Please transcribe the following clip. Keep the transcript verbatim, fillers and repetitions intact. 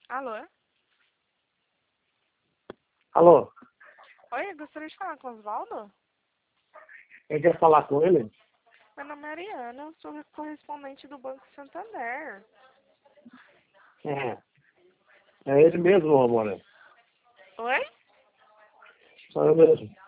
Alô? Alô, Oi, eu gostaria de falar com o Osvaldo? quem quer falar com ele? Meu nome é Ariana, eu sou correspondente do Banco Santander. É, é ele mesmo, amor. Oi? Sou eu mesmo.